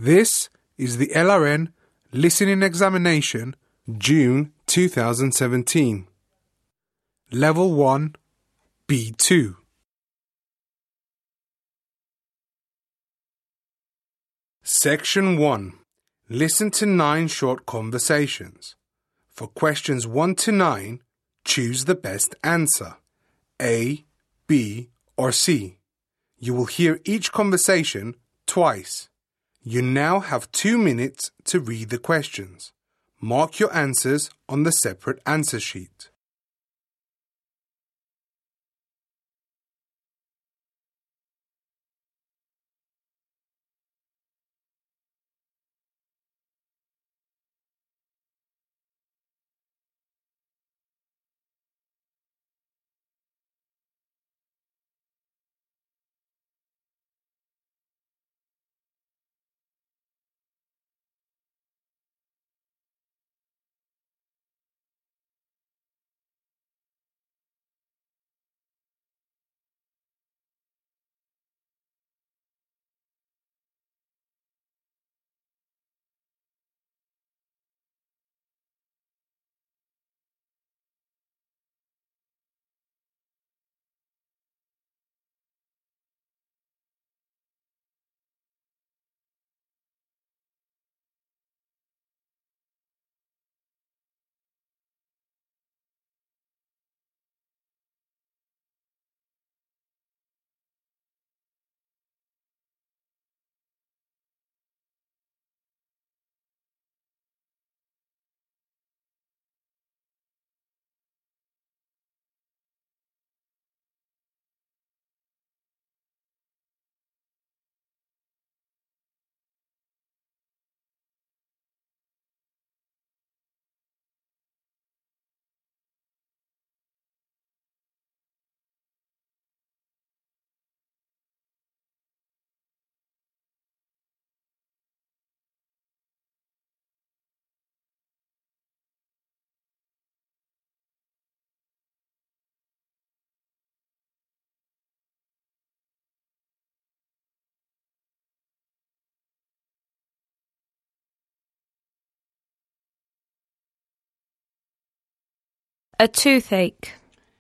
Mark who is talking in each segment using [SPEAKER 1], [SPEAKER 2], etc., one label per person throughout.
[SPEAKER 1] This is the LRN Listening Examination, June 2017. Level 1, B2. Section 1. Listen to 9 short conversations. For questions 1 to 9, choose the best answer, A, B, or C. You will hear each conversation twice. You now have 2 minutes to read the questions. Mark your answers on the separate answer sheet.
[SPEAKER 2] A toothache.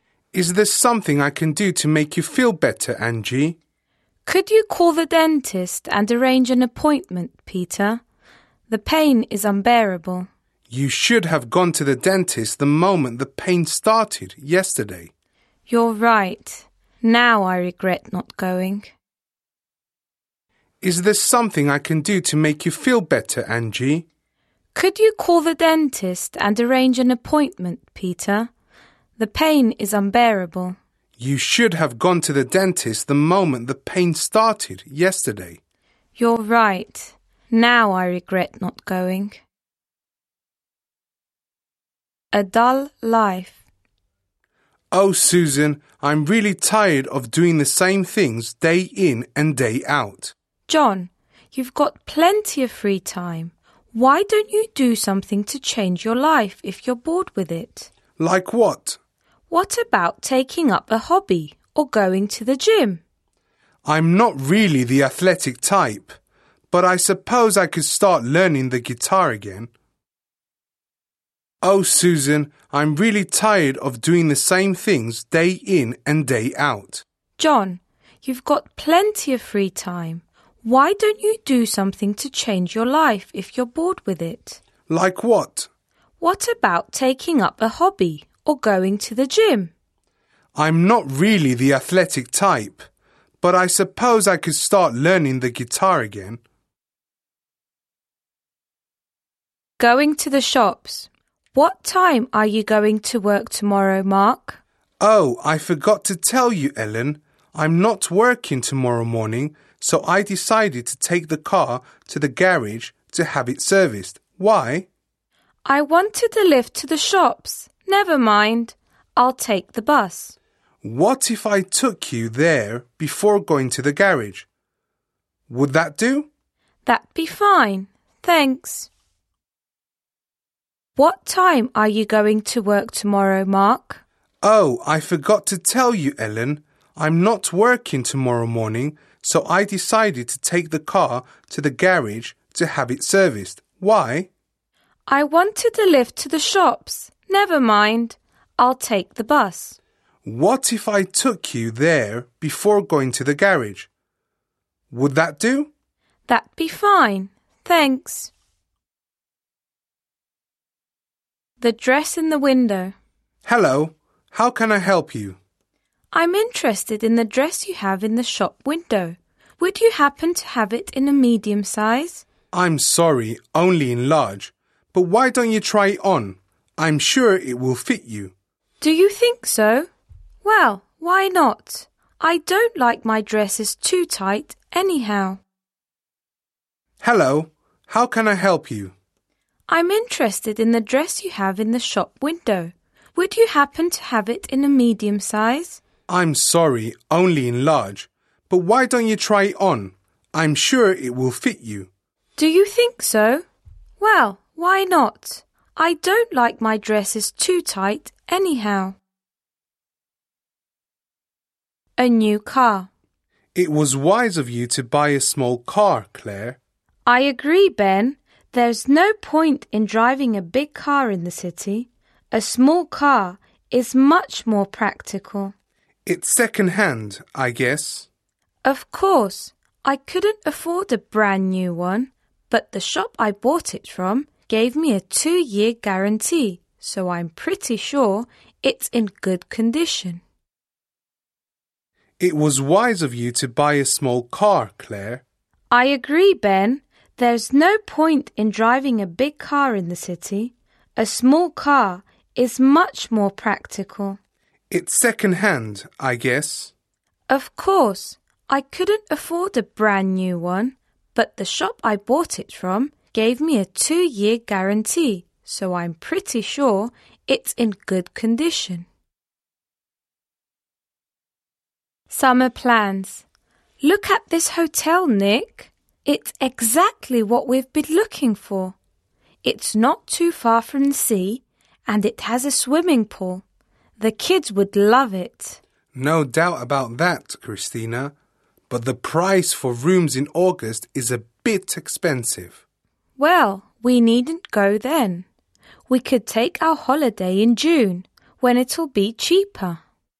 [SPEAKER 1] Is there something I can do to make you feel better, Angie?
[SPEAKER 2] Could you call the dentist and arrange an appointment, Peter? The pain is unbearable.
[SPEAKER 1] You should have gone to the dentist the moment the pain started yesterday.
[SPEAKER 2] You're right. Now I regret not going.
[SPEAKER 1] Is there something I can do to make you feel better, Angie?
[SPEAKER 2] Could you call the dentist and arrange an appointment, Peter? The pain is unbearable.
[SPEAKER 1] You should have gone to the dentist the moment the pain started yesterday.
[SPEAKER 2] You're right. Now I regret not going. A dull life.
[SPEAKER 1] Oh, Susan, I'm really tired of doing the same things day in and day out.
[SPEAKER 2] John, you've got plenty of free time. Why don't you do something to change your life if you're bored with it?
[SPEAKER 1] Like what?
[SPEAKER 2] What about taking up a hobby or going to the gym?
[SPEAKER 1] I'm not really the athletic type, but I suppose I could start learning the guitar again. Oh, Susan, I'm really tired of doing the same things day in and day out.
[SPEAKER 2] John, you've got plenty of free time. Why don't you do something to change your life if you're bored with it?
[SPEAKER 1] Like what?
[SPEAKER 2] What about taking up a hobby or going to the gym?
[SPEAKER 1] I'm not really the athletic type, but I suppose I could start learning the guitar again.
[SPEAKER 2] Going to the shops. What time are you going to work tomorrow, Mark?
[SPEAKER 1] Oh, I forgot to tell you, Ellen. I'm not working tomorrow morning, so I decided to take the car to the garage to have it serviced. Why?
[SPEAKER 2] I wanted a lift to the shops. Never mind. I'll take the bus.
[SPEAKER 1] What if I took you there before going to the garage? Would that do?
[SPEAKER 2] That'd be fine. Thanks. What time are you going to work tomorrow, Mark?
[SPEAKER 1] Oh, I forgot to tell you, Ellen. I'm not working tomorrow morning, so I decided to take the car to the garage to have it serviced. Why?
[SPEAKER 2] I wanted a lift to the shops. Never mind. I'll take the bus.
[SPEAKER 1] What if I took you there before going to the garage? Would that do?
[SPEAKER 2] That'd be fine. Thanks. The dress in the window.
[SPEAKER 1] Hello, how can I help you?
[SPEAKER 2] I'm interested in the dress you have in the shop window. Would you happen to have it in a medium size?
[SPEAKER 1] I'm sorry, only in large. But why don't you try it on? I'm sure it will fit you.
[SPEAKER 2] Do you think so? Well, why not? I don't like my dresses too tight anyhow.
[SPEAKER 1] Hello, how can I help you?
[SPEAKER 2] I'm interested in the dress you have in the shop window. Would you happen to have it in a medium size?
[SPEAKER 1] I'm sorry, only in large. But why don't you try it on? I'm sure it will fit you.
[SPEAKER 2] Do you think so? Well, why not? I don't like my dresses too tight anyhow. A new car.
[SPEAKER 1] It was wise of you to buy a small car, Claire.
[SPEAKER 2] I agree, Ben. There's no point in driving a big car in the city. A small car is much more practical.
[SPEAKER 1] It's second-hand, I guess.
[SPEAKER 2] Of course, I couldn't afford a brand new one, but the shop I bought it from gave me a 2-year guarantee, so I'm pretty sure it's in good condition.
[SPEAKER 1] It was wise of you to buy a small car, Claire.
[SPEAKER 2] I agree, Ben. There's no point in driving a big car in the city. A small car is much more practical.
[SPEAKER 1] It's second-hand, I guess.
[SPEAKER 2] Of course, I couldn't afford a brand new one, but the shop I bought it from gave me a 2-year guarantee, so I'm pretty sure it's in good condition. Summer plans. Look at this hotel, Nick. It's exactly what we've been looking for. It's not too far from the sea, and it has a swimming pool. The kids would love it.
[SPEAKER 1] No doubt about that, Christina. But the price for rooms in August is a bit expensive.
[SPEAKER 2] Well, we needn't go then. We could take our holiday in June, when it'll be cheaper.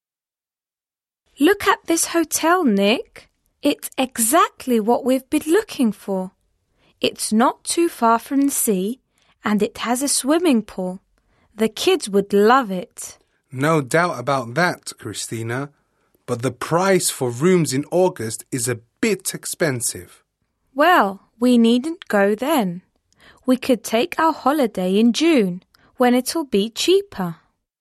[SPEAKER 2] Look at this hotel, Nick. It's exactly what we've been looking for. It's not too far from the sea, and it has a swimming pool. The kids would love it.
[SPEAKER 1] No doubt about that, Christina. But the price for rooms in August is a bit expensive.
[SPEAKER 2] Well, we needn't go then. We could take our holiday in June, when it'll be cheaper.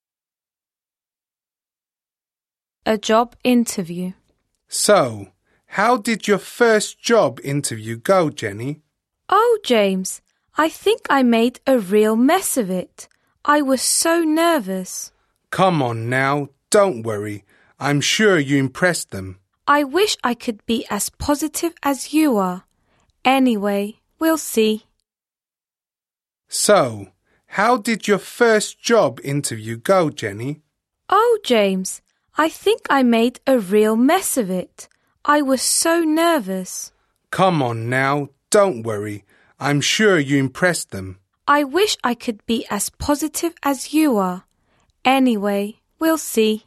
[SPEAKER 2] A job interview.
[SPEAKER 1] So, how did your first job interview go, Jenny?
[SPEAKER 2] Oh, James, I think I made a real mess of it. I was so nervous.
[SPEAKER 1] Come on now, don't worry. I'm sure you impressed them.
[SPEAKER 2] I wish I could be as positive as you are. Anyway, we'll see.
[SPEAKER 1] So, how did your first job interview go, Jenny?
[SPEAKER 2] Oh, James, I think I made a real mess of it. I was so nervous.
[SPEAKER 1] Come on now, don't worry. I'm sure you impressed them.
[SPEAKER 2] I wish I could be as positive as you are. Anyway, we'll see.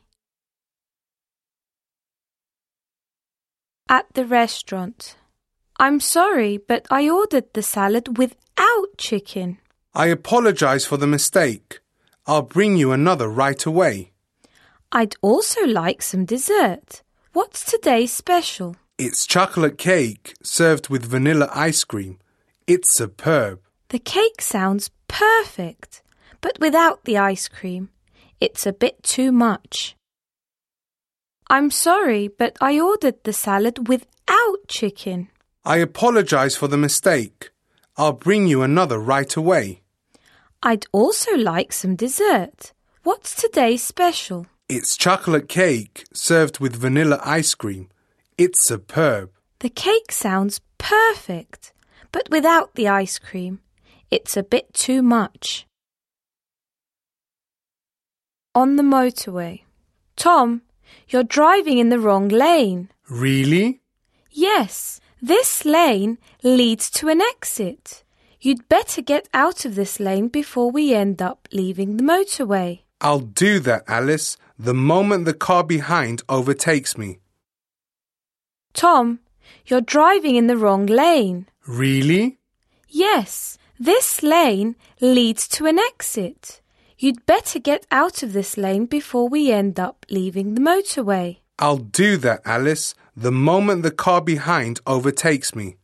[SPEAKER 2] At the restaurant. I'm sorry, but I ordered the salad without chicken.
[SPEAKER 1] I apologize for the mistake. I'll bring you another right away.
[SPEAKER 2] I'd also like some dessert. What's today's special?
[SPEAKER 1] It's chocolate cake served with vanilla ice cream. It's superb.
[SPEAKER 2] The cake sounds perfect, but without the ice cream, it's a bit too much. I'm sorry, but I ordered the salad without chicken.
[SPEAKER 1] I apologize for the mistake. I'll bring you another right away.
[SPEAKER 2] I'd also like some dessert. What's today's special?
[SPEAKER 1] It's chocolate cake served with vanilla ice cream. It's superb.
[SPEAKER 2] The cake sounds perfect, but without the ice cream, it's a bit too much. On the motorway. Tom, you're driving in the wrong lane.
[SPEAKER 1] Really?
[SPEAKER 2] Yes, This lane leads to an exit. You'd better get out of this lane before we end up leaving the motorway.
[SPEAKER 1] I'll do that, Alice, the moment the car behind overtakes me.
[SPEAKER 2] Tom, you're driving in the wrong lane.
[SPEAKER 1] Really?
[SPEAKER 2] Yes, this lane leads to an exit. You'd better get out of this lane before we end up leaving the motorway.
[SPEAKER 1] I'll do that, Alice, the moment the car behind overtakes me.